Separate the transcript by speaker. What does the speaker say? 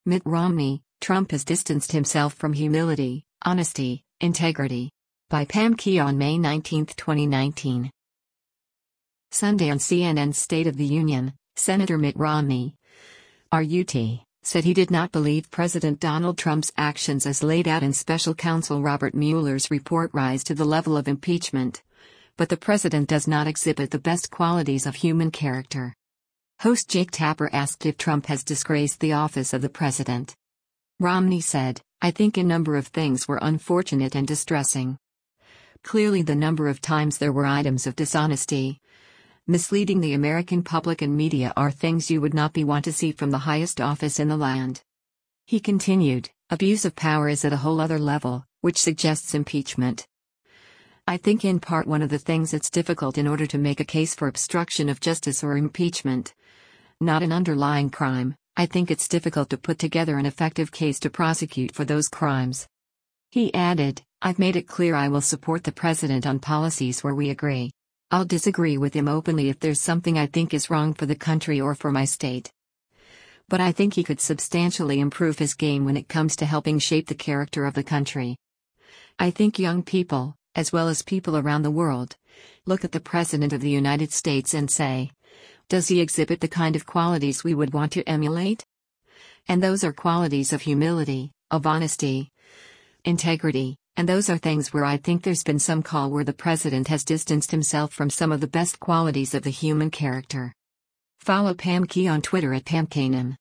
Speaker 1: Mitt Romney, Trump has distanced himself from humility, honesty, integrity. By Pam Keon, May 19, 2019. Sunday on CNN's State of the Union, Senator Mitt Romney, RUT, said he did not believe President Donald Trump's actions as laid out in Special Counsel Robert Mueller's report rise to the level of impeachment. But the president does not exhibit the best qualities of human character. Host Jake Tapper asked if Trump has disgraced the office of the president. Romney said, "I think a number of things were unfortunate and distressing. Clearly, the number of times there were items of dishonesty, misleading the American public and media are things you would not want to see from the highest office in the land." He continued, "Abuse of power is at a whole other level, which suggests impeachment. I think in part one of the things it's difficult in order to make a case for obstruction of justice or impeachment, not an underlying crime, I think it's difficult to put together an effective case to prosecute for those crimes." He added, "I've made it clear I will support the president on policies where we agree. I'll disagree with him openly if there's something I think is wrong for the country or for my state. But I think he could substantially improve his game when it comes to helping shape the character of the country. I think young people, as well as people around the world, look at the President of the United States and say, does he exhibit the kind of qualities we would want to emulate? And those are qualities of humility, of honesty, integrity, and those are things where I think there's been some call where the president has distanced himself from some of the best qualities of the human character." Follow Pam Key on Twitter at PamKanan.